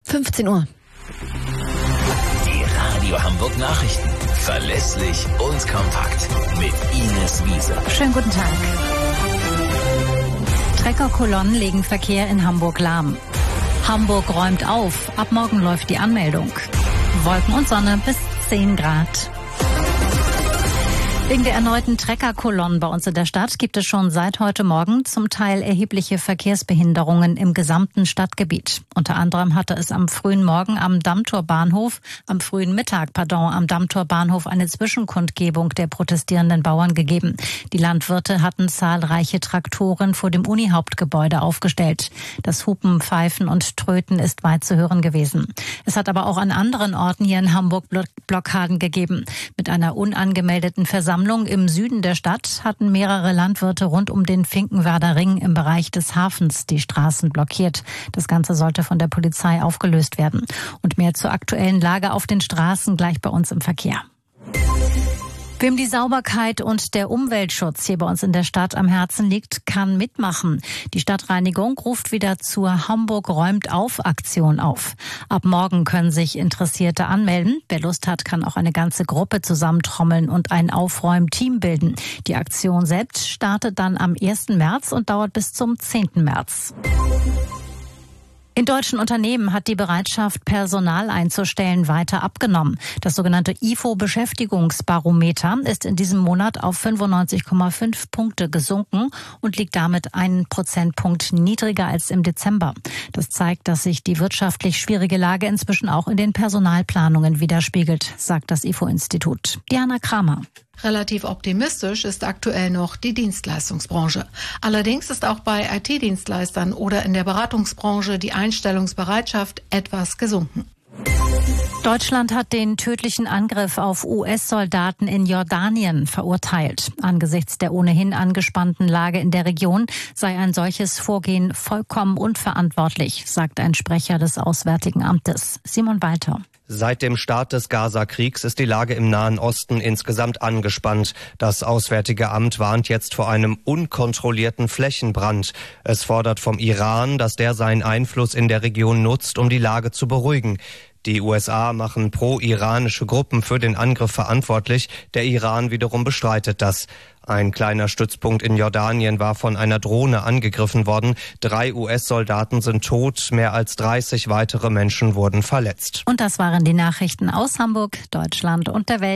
15 Uhr. Die Radio Hamburg Nachrichten. Verlässlich und kompakt. Mit Ines Wiese. Schönen guten Tag. Treckerkolonnen legen Verkehr in Hamburg lahm. Hamburg räumt auf. Ab morgen läuft die Anmeldung. Wolken und Sonne bis 10 Grad. Wegen der erneuten Treckerkolonnen bei uns in der Stadt gibt es schon seit heute Morgen zum Teil erhebliche Verkehrsbehinderungen im gesamten Stadtgebiet. Unter anderem hatte es am frühen Mittag am Dammtor Bahnhof eine Zwischenkundgebung der protestierenden Bauern gegeben. Die Landwirte hatten zahlreiche Traktoren vor dem Uni-Hauptgebäude aufgestellt. Das Hupen, Pfeifen und Tröten ist weit zu hören gewesen. Es hat aber auch an anderen Orten hier in Hamburg Blockaden gegeben. Mit einer unangemeldeten Versammlung im Süden der Stadt hatten mehrere Landwirte rund um den Finkenwerder Ring im Bereich des Hafens die Straßen blockiert. Das Ganze sollte von der Polizei aufgelöst werden. Und mehr zur aktuellen Lage auf den Straßen gleich bei uns im Verkehr. Wem die Sauberkeit und der Umweltschutz hier bei uns in der Stadt am Herzen liegt, kann mitmachen. Die Stadtreinigung ruft wieder zur Hamburg räumt auf Aktion auf. Ab morgen können sich Interessierte anmelden. Wer Lust hat, kann auch eine ganze Gruppe zusammentrommeln und ein Aufräumteam bilden. Die Aktion selbst startet dann am 1. März und dauert bis zum 10. März. In deutschen Unternehmen hat die Bereitschaft, Personal einzustellen, weiter abgenommen. Das sogenannte IFO-Beschäftigungsbarometer ist in diesem Monat auf 95,5 Punkte gesunken und liegt damit einen Prozentpunkt niedriger als im Dezember. Das zeigt, dass sich die wirtschaftlich schwierige Lage inzwischen auch in den Personalplanungen widerspiegelt, sagt das IFO-Institut. Diana Kramer. Relativ optimistisch ist aktuell noch die Dienstleistungsbranche. Allerdings ist auch bei IT-Dienstleistern oder in der Beratungsbranche die Einstellungsbereitschaft etwas gesunken. Deutschland hat den tödlichen Angriff auf US-Soldaten in Jordanien verurteilt. Angesichts der ohnehin angespannten Lage in der Region sei ein solches Vorgehen vollkommen unverantwortlich, sagt ein Sprecher des Auswärtigen Amtes. Simon Walter. Seit dem Start des Gaza-Kriegs ist die Lage im Nahen Osten insgesamt angespannt. Das Auswärtige Amt warnt jetzt vor einem unkontrollierten Flächenbrand. Es fordert vom Iran, dass der seinen Einfluss in der Region nutzt, um die Lage zu beruhigen. Die USA machen pro-iranische Gruppen für den Angriff verantwortlich. Der Iran wiederum bestreitet das. Ein kleiner Stützpunkt in Jordanien war von einer Drohne angegriffen worden. 3 US-Soldaten sind tot, mehr als 30 weitere Menschen wurden verletzt. Und das waren die Nachrichten aus Hamburg, Deutschland und der Welt.